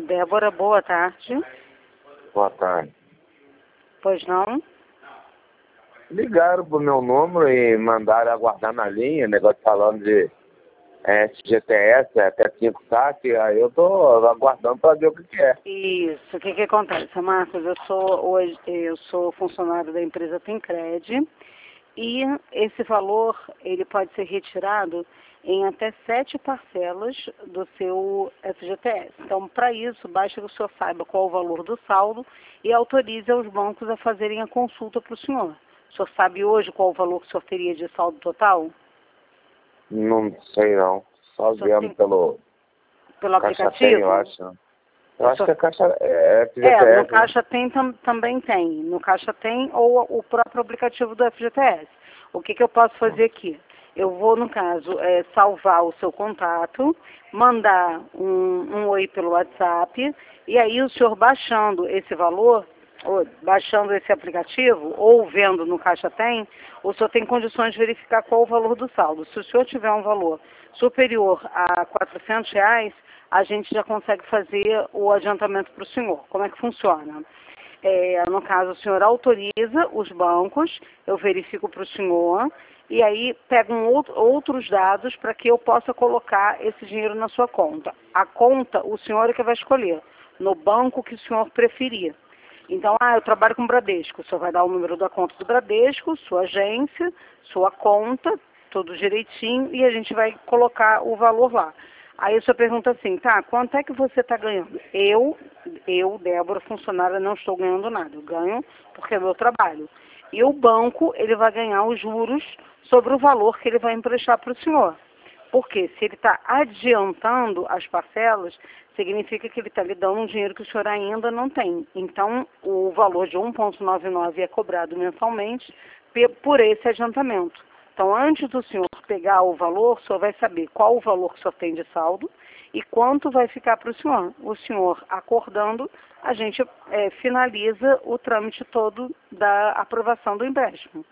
Débora, boa tarde. Boa tarde. Pois não? Ligaram pro meu número e mandaram aguardar na linha, negócio falando de FGTS, até 5 saques, aí eu tô aguardando para ver o que é. Isso. O que acontece, Marcos? Eu sou funcionário da empresa Temcred e esse valor ele pode ser retirado em até 7 parcelas do seu FGTS. Então, para isso, basta que o senhor saiba qual o valor do saldo e autorize os bancos a fazerem a consulta para o senhor. O senhor sabe hoje qual o valor que o senhor teria de saldo total? Não sei não. Só vendo pelo Caixa aplicativo? Tem, eu acho. Eu acho que a Caixa é FGTS. No Caixa Tem também tem. No Caixa Tem ou o próprio aplicativo do FGTS. O que eu posso fazer aqui? Eu vou, no caso, salvar o seu contato, mandar um oi pelo WhatsApp, e aí o senhor baixando esse valor, ou baixando esse aplicativo, ou vendo no Caixa Tem, o senhor tem condições de verificar qual o valor do saldo. Se o senhor tiver um valor superior a R$ 400, a gente já consegue fazer o adiantamento para o senhor. Como é que funciona? No caso, o senhor autoriza os bancos, eu verifico para o senhor, e aí pegam outros dados para que eu possa colocar esse dinheiro na sua conta. A conta, o senhor é que vai escolher, no banco que o senhor preferir. Então, eu trabalho com o Bradesco, o senhor vai dar o número da conta do Bradesco, sua agência, sua conta, tudo direitinho, e a gente vai colocar o valor lá. Aí o senhor pergunta assim, tá, quanto é que você está ganhando? Eu, Débora, funcionária, não estou ganhando nada. Eu ganho porque é meu trabalho. E o banco, ele vai ganhar os juros sobre o valor que ele vai emprestar para o senhor. Porque se ele está adiantando as parcelas, significa que ele está lhe dando um dinheiro que o senhor ainda não tem. Então, o valor de 1,99 é cobrado mensalmente por esse adiantamento. Então, antes do senhor pegar o valor, o senhor vai saber qual o valor que o senhor tem de saldo e quanto vai ficar para o senhor. O senhor acordando, a gente finaliza o trâmite todo da aprovação do empréstimo.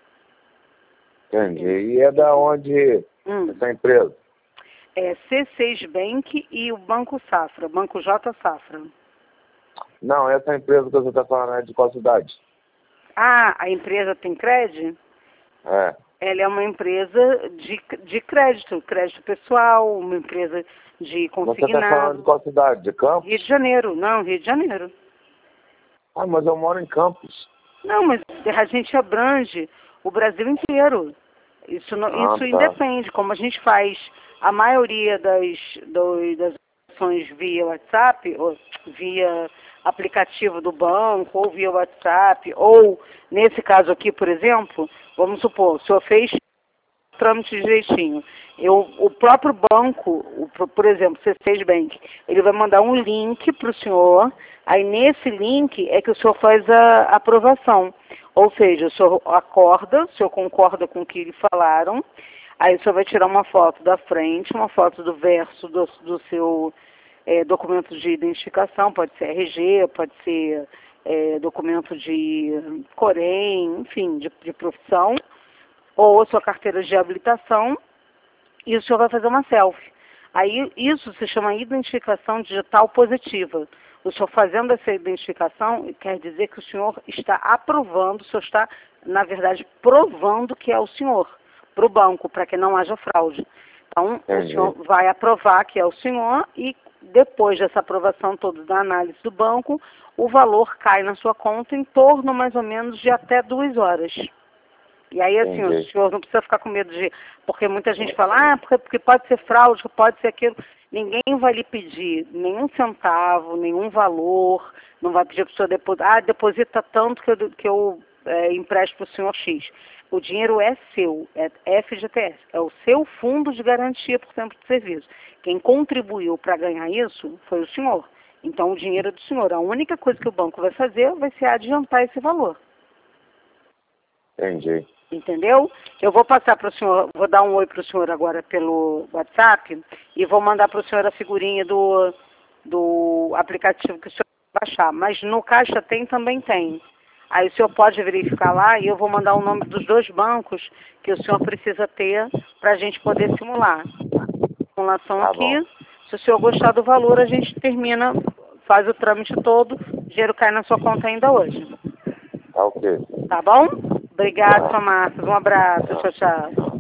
Entendi. E é da onde essa empresa? É C6 Bank e o Banco Safra, Banco J Safra. Não, essa empresa que você está falando é de qual cidade? A empresa Temcred? É. Ela é uma empresa de crédito pessoal, uma empresa de consignado. Você está falando de qual cidade? De Campos? Rio de Janeiro, não, Rio de Janeiro. Ah, mas eu moro em Campos. Não, mas a gente abrange o Brasil inteiro. Isso independe, como a gente faz a maioria das ações via WhatsApp, ou via aplicativo do banco, ou via WhatsApp, ou nesse caso aqui, por exemplo, vamos supor, o senhor fez o trâmite direitinho. O próprio banco, por exemplo, C6 Bank, ele vai mandar um link para o senhor, aí nesse link é que o senhor faz a aprovação. Ou seja, o senhor acorda, o senhor concorda com o que lhe falaram, aí o senhor vai tirar uma foto da frente, uma foto do verso do seu documento de identificação, pode ser RG, pode ser documento de Corém, enfim, de profissão, ou a sua carteira de habilitação, e o senhor vai fazer uma selfie. Aí isso se chama identificação digital positiva. O senhor fazendo essa identificação quer dizer que o senhor está aprovando, o senhor está, na verdade, provando que é o senhor para o banco, para que não haja fraude. Então, o senhor vai aprovar que é o senhor e depois dessa aprovação toda da análise do banco, o valor cai na sua conta em torno mais ou menos de até 2 horas. E aí, assim, o senhor não precisa ficar com medo porque muita gente fala, porque pode ser fraude, pode ser aquilo. Ninguém vai lhe pedir nenhum centavo, nenhum valor, não vai pedir para o senhor depositar, deposita tanto que eu empresto para o senhor X. O dinheiro é seu, é FGTS, é o seu fundo de garantia por tempo de serviço. Quem contribuiu para ganhar isso foi o senhor. Então, o dinheiro é do senhor. A única coisa que o banco vai fazer vai ser adiantar esse valor. Entendi. Entendeu? Eu vou passar para o senhor, vou dar um oi para o senhor agora pelo WhatsApp e vou mandar para o senhor a figurinha do aplicativo que o senhor vai baixar. Mas no Caixa também tem. Aí o senhor pode verificar lá e eu vou mandar o nome dos 2 bancos que o senhor precisa ter para a gente poder simular. Simulação aqui. Se o senhor gostar do valor, a gente termina faz o trâmite todo, o dinheiro cai na sua conta ainda hoje. Tá ok. Tá bom? Obrigada, sua Márcia. Um abraço. Tchau, tchau.